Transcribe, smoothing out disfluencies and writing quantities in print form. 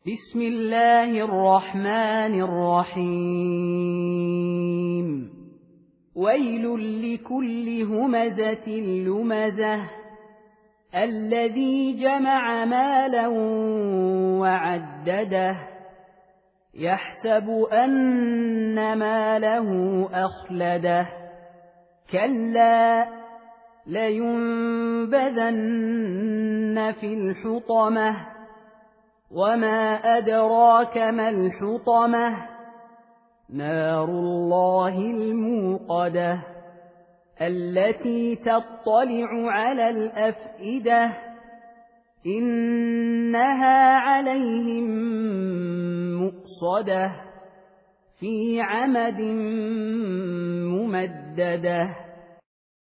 بسم الله الرحمن الرحيم ويل لكل همزة لمزة الذي جمع مالا وعدده يحسب أن ماله أخلده كلا لينبذن في الحطمة وما أدراك ما الحطمة نار الله الموقدة التي تطلع على الأفئدة إنها عليهم مؤصدة في عمد ممددة.